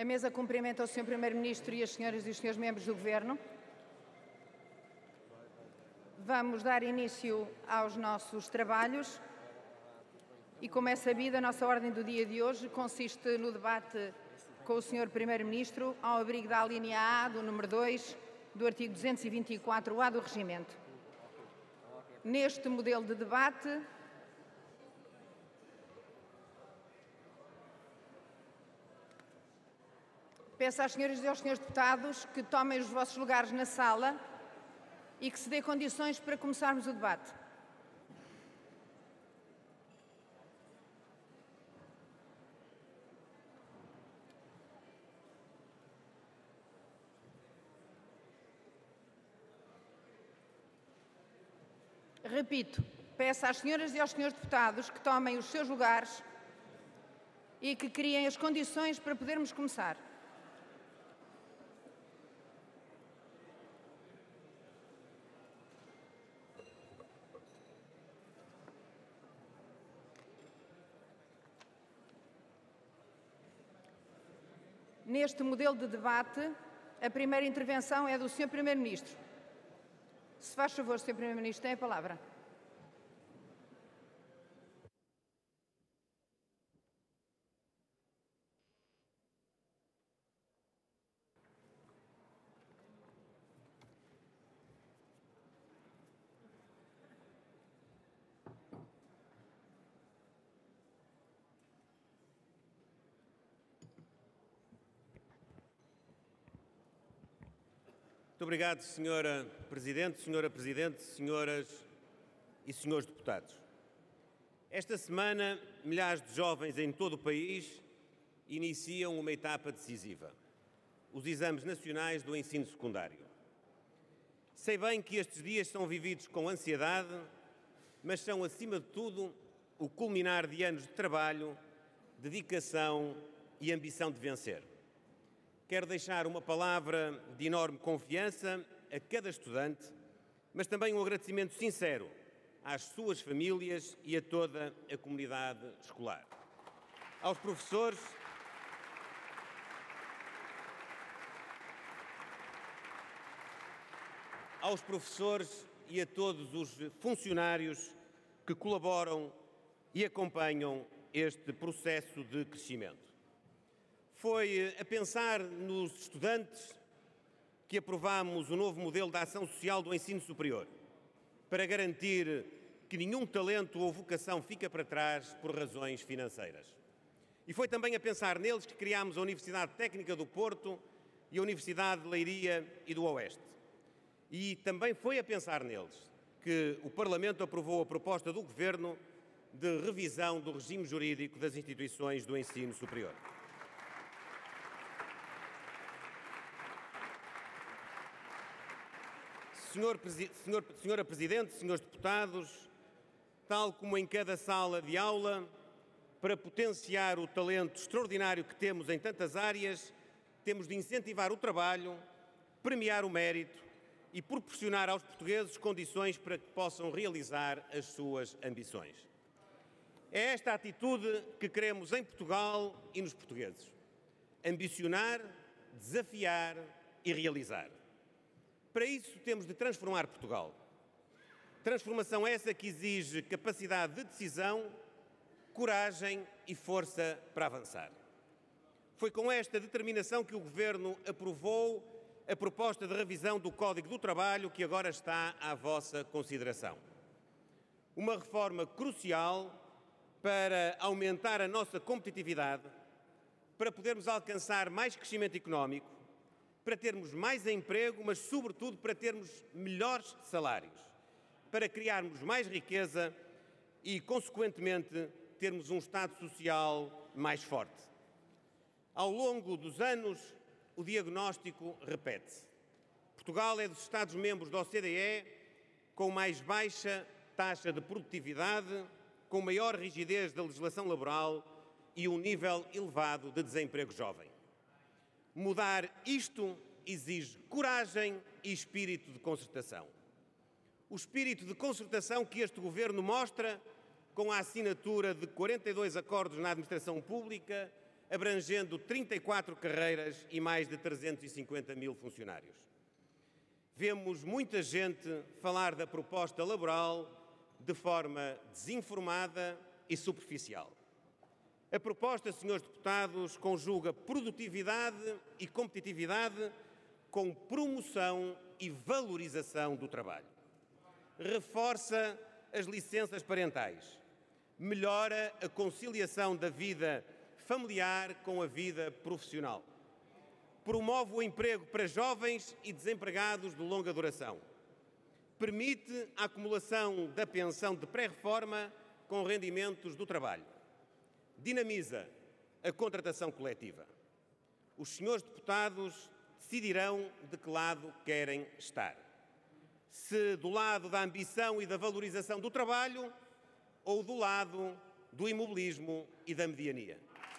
A mesa cumprimenta o Sr. Primeiro-Ministro e as senhoras e os senhores membros do Governo. Vamos dar início aos nossos trabalhos e, como é sabido, a nossa ordem do dia de hoje consiste no debate com o Sr. Primeiro-Ministro ao abrigo da alínea A do número 2 do artigo 224-A do Regimento. Neste modelo de debate, peço às senhoras e aos senhores deputados que tomem os vossos lugares na sala e que se dê condições para começarmos o debate. Repito, peço às senhoras e aos senhores deputados que tomem os seus lugares e que criem as condições para podermos começar. Neste modelo de debate, a primeira intervenção é do Sr. Primeiro-Ministro. Se faz favor, Sr. Primeiro-Ministro, tem a palavra. Muito obrigado, Sra. Presidente, Sra. Presidente, senhoras e senhores deputados. Esta semana, milhares de jovens em todo o país iniciam uma etapa decisiva: os exames nacionais do ensino secundário. Sei bem que estes dias são vividos com ansiedade, mas são, acima de tudo, o culminar de anos de trabalho, dedicação e ambição de vencer. Quero deixar uma palavra de enorme confiança a cada estudante, mas também um agradecimento sincero às suas famílias e a toda a comunidade escolar. Aos professores e a todos os funcionários que colaboram e acompanham este processo de crescimento. Foi a pensar nos estudantes que aprovámos o novo modelo de ação social do ensino superior, para garantir que nenhum talento ou vocação fica para trás por razões financeiras. E foi também a pensar neles que criámos a Universidade Técnica do Porto e a Universidade de Leiria e do Oeste. E também foi a pensar neles que o Parlamento aprovou a proposta do Governo de revisão do regime jurídico das instituições do ensino superior. Senhora Presidente, senhores deputados, tal como em cada sala de aula, para potenciar o talento extraordinário que temos em tantas áreas, temos de incentivar o trabalho, premiar o mérito e proporcionar aos portugueses condições para que possam realizar as suas ambições. É esta atitude que queremos em Portugal e nos portugueses: ambicionar, desafiar e realizar. Para isso temos de transformar Portugal. Transformação essa que exige capacidade de decisão, coragem e força para avançar. Foi com esta determinação que o Governo aprovou a proposta de revisão do Código do Trabalho que agora está à vossa consideração. Uma reforma crucial para aumentar a nossa competitividade, para podermos alcançar mais crescimento económico, para termos mais emprego, mas, sobretudo, para termos melhores salários, para criarmos mais riqueza e, consequentemente, termos um Estado social mais forte. Ao longo dos anos, o diagnóstico repete-se. Portugal é dos Estados-membros da OCDE com mais baixa taxa de produtividade, com maior rigidez da legislação laboral e um nível elevado de desemprego jovem. Mudar isto exige coragem e espírito de concertação. O espírito de concertação que este Governo mostra com a assinatura de 42 acordos na administração pública, abrangendo 34 carreiras e mais de 350 mil funcionários. Vemos muita gente falar da proposta laboral de forma desinformada e superficial. A proposta, senhores deputados, conjuga produtividade e competitividade com promoção e valorização do trabalho. Reforça as licenças parentais, melhora a conciliação da vida familiar com a vida profissional, promove o emprego para jovens e desempregados de longa duração, permite a acumulação da pensão de pré-reforma com rendimentos do trabalho, dinamiza a contratação coletiva. Os senhores deputados decidirão de que lado querem estar. Se do lado da ambição e da valorização do trabalho ou do lado do imobilismo e da mediania.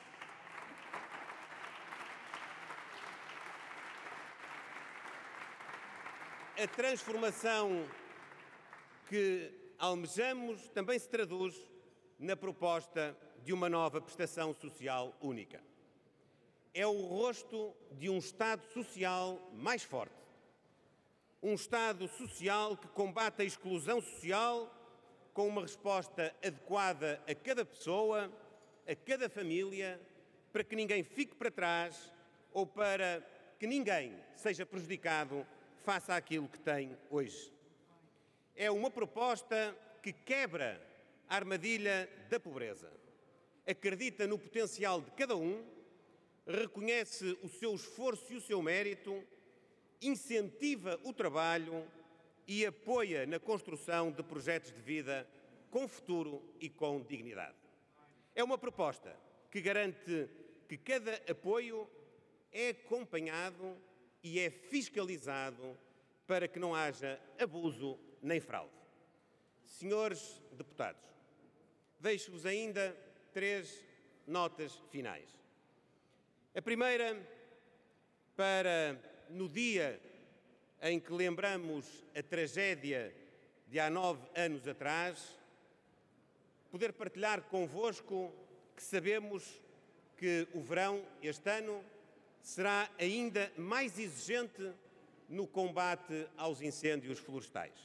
A transformação que almejamos também se traduz na proposta de uma nova prestação social única. É o rosto de um Estado social mais forte. Um Estado social que combate a exclusão social com uma resposta adequada a cada pessoa, a cada família, para que ninguém fique para trás ou para que ninguém seja prejudicado face àquilo que tem hoje. É uma proposta que quebra a armadilha da pobreza, acredita no potencial de cada um, reconhece o seu esforço e o seu mérito, incentiva o trabalho e apoia na construção de projetos de vida com futuro e com dignidade. É uma proposta que garante que cada apoio é acompanhado e é fiscalizado para que não haja abuso nem fraude. Senhores deputados, deixo-vos ainda 3 notas finais. A primeira, para no dia em que lembramos a tragédia de há 9 anos atrás, poder partilhar convosco que sabemos que o verão, este ano, será ainda mais exigente no combate aos incêndios florestais.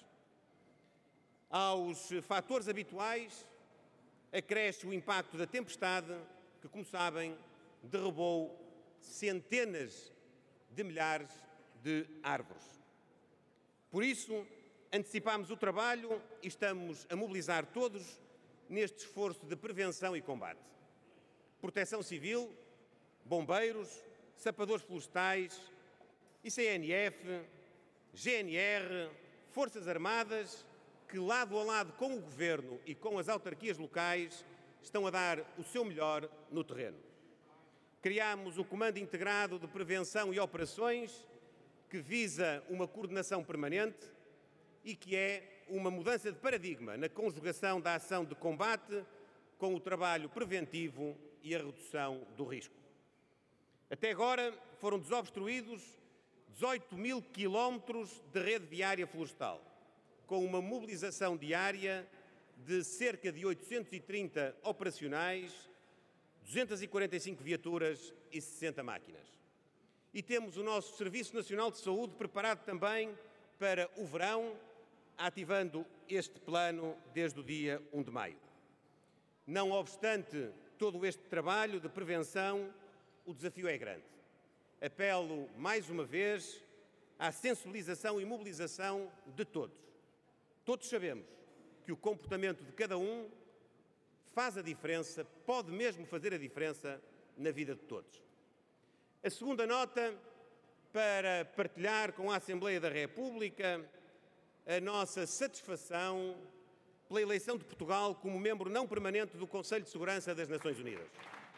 Aos fatores habituais, acresce o impacto da tempestade que, como sabem, derrubou centenas de milhares de árvores. Por isso, antecipamos o trabalho e estamos a mobilizar todos neste esforço de prevenção e combate. Proteção Civil, bombeiros, sapadores florestais, ICNF, GNR, Forças Armadas, que lado a lado com o Governo e com as autarquias locais estão a dar o seu melhor no terreno. Criámos o Comando Integrado de Prevenção e Operações, que visa uma coordenação permanente e que é uma mudança de paradigma na conjugação da ação de combate com o trabalho preventivo e a redução do risco. Até agora foram desobstruídos 18 mil quilómetros de rede viária florestal, com uma mobilização diária de cerca de 830 operacionais, 245 viaturas e 60 máquinas. E temos o nosso Serviço Nacional de Saúde preparado também para o verão, ativando este plano desde o dia 1 de maio. Não obstante todo este trabalho de prevenção, o desafio é grande. Apelo, mais uma vez, à sensibilização e mobilização de todos. Todos sabemos que o comportamento de cada um faz a diferença, pode mesmo fazer a diferença na vida de todos. A segunda nota, para partilhar com a Assembleia da República a nossa satisfação pela eleição de Portugal como membro não permanente do Conselho de Segurança das Nações Unidas.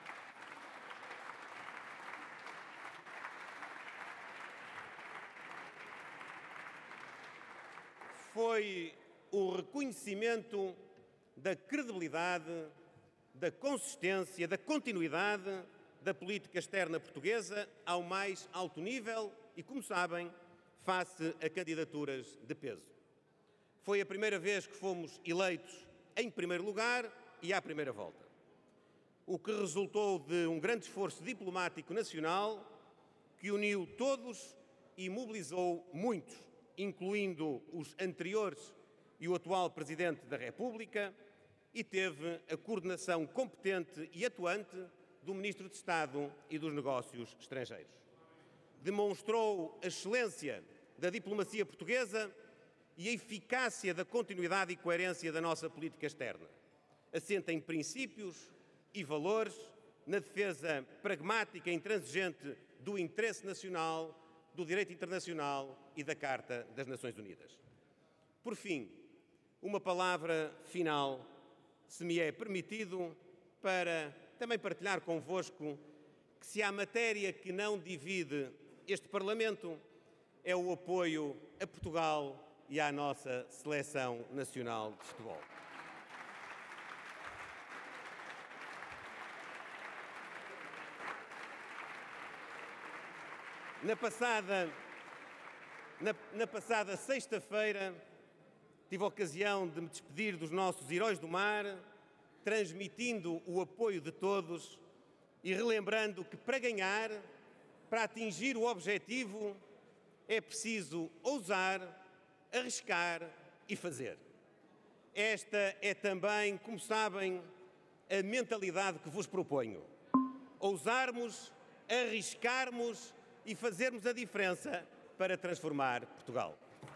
Foi o reconhecimento da credibilidade, da consistência, da continuidade da política externa portuguesa ao mais alto nível e, como sabem, face a candidaturas de peso. Foi a primeira vez que fomos eleitos em primeiro lugar e à primeira volta. o que resultou de um grande esforço diplomático nacional que uniu todos e mobilizou muitos, incluindo os anteriores e o atual Presidente da República, e teve a coordenação competente e atuante do Ministro de Estado e dos Negócios Estrangeiros. Demonstrou a excelência da diplomacia portuguesa e a eficácia da continuidade e coerência da nossa política externa. Assenta em princípios e valores, na defesa pragmática e intransigente do interesse nacional, do direito internacional e da Carta das Nações Unidas. Por fim, uma palavra final, se me é permitido, para também partilhar convosco que se há matéria que não divide este Parlamento, é o apoio a Portugal e à nossa Seleção Nacional de Futebol. Na passada sexta-feira, tive a ocasião de me despedir dos nossos heróis do mar, transmitindo o apoio de todos e relembrando que para ganhar, para atingir o objetivo, é preciso ousar, arriscar e fazer. Esta é também, como sabem, a mentalidade que vos proponho. Ousarmos, arriscarmos e fazermos a diferença para transformar Portugal.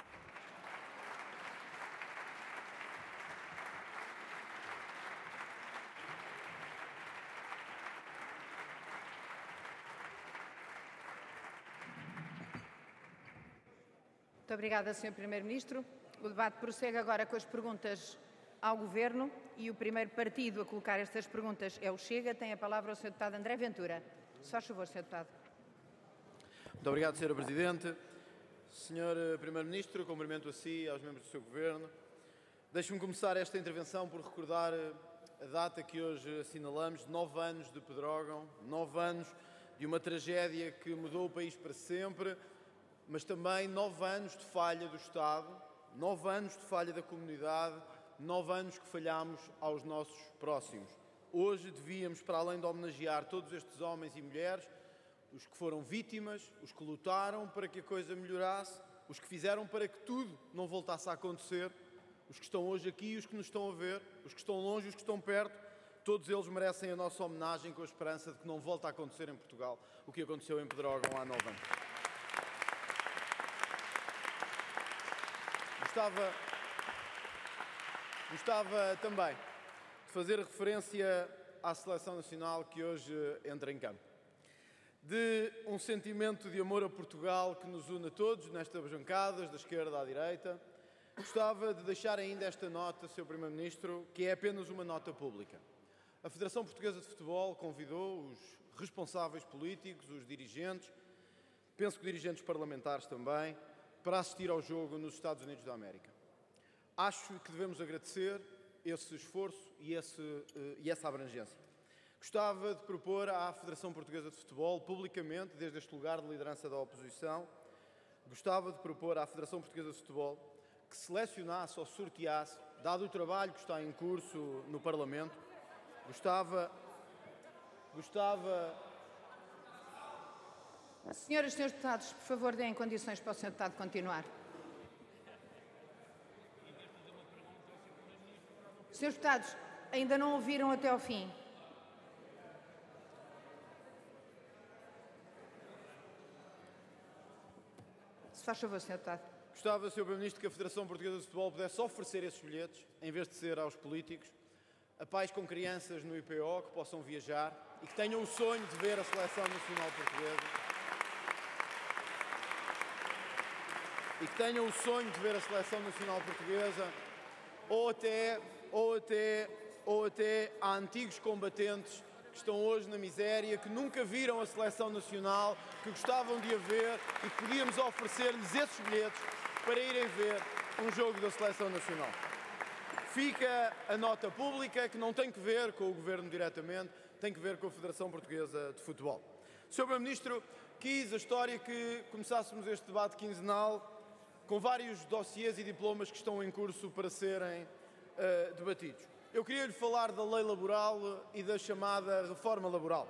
Muito obrigada, Sr. Primeiro-Ministro. O debate prossegue agora com as perguntas ao Governo e o primeiro partido a colocar estas perguntas é o Chega. Tem a palavra o Sr. Deputado André Ventura. Se faz favor, Sr. Deputado. Muito obrigado, Sra. Presidente. Sr. Primeiro-Ministro, cumprimento a si e aos membros do seu Governo. Deixe-me começar esta intervenção por recordar a data que hoje assinalamos, 9 anos de Pedrógão, 9 anos de uma tragédia que mudou o país para sempre, mas também 9 anos de falha do Estado, 9 anos de falha da comunidade, 9 anos que falhamos aos nossos próximos. Hoje devíamos, para além de homenagear todos estes homens e mulheres, os que foram vítimas, os que lutaram para que a coisa melhorasse, os que fizeram para que tudo não voltasse a acontecer, os que estão hoje aqui e os que nos estão a ver, os que estão longe e os que estão perto, todos eles merecem a nossa homenagem com a esperança de que não volte a acontecer em Portugal o que aconteceu em Pedrógão há 9 anos. Gostava também de fazer referência à Seleção Nacional que hoje entra em campo. De um sentimento de amor a Portugal que nos une a todos, nestas bancadas, da esquerda à direita. Gostava de deixar ainda esta nota, Sr. Primeiro-Ministro, que é apenas uma nota pública. A Federação Portuguesa de Futebol convidou os responsáveis políticos, os dirigentes, penso que dirigentes parlamentares também, para assistir ao jogo nos Estados Unidos da América. Acho que devemos agradecer esse esforço e essa abrangência. Gostava de propor à Federação Portuguesa de Futebol, publicamente, desde este lugar de liderança da oposição, gostava de propor à Federação Portuguesa de Futebol que selecionasse ou sorteasse, dado o trabalho que está em curso no Parlamento, gostava... Senhoras e senhores deputados, por favor, deem condições para o Sr. Deputado continuar. Senhores deputados, ainda não ouviram até ao fim. Se faz favor, Sr. Deputado. Gostava, Sr. Primeiro-Ministro, que a Federação Portuguesa de Futebol pudesse oferecer esses bilhetes, em vez de ser aos políticos, a pais com crianças no IPO que possam viajar e que tenham o sonho de ver a Seleção Nacional Portuguesa. E que tenham o sonho de ver a Seleção Nacional Portuguesa ou até a antigos combatentes que estão hoje na miséria, que nunca viram a Seleção Nacional, que gostavam de a ver e que podíamos oferecer-lhes esses bilhetes para irem ver um jogo da Seleção Nacional. Fica a nota pública que não tem que ver com o Governo diretamente, tem que ver com a Federação Portuguesa de Futebol. Sr. Primeiro-Ministro, quis a história que começássemos este debate quinzenal com vários dossiês e diplomas que estão em curso para serem debatidos. Eu queria lhe falar da lei laboral e da chamada reforma laboral.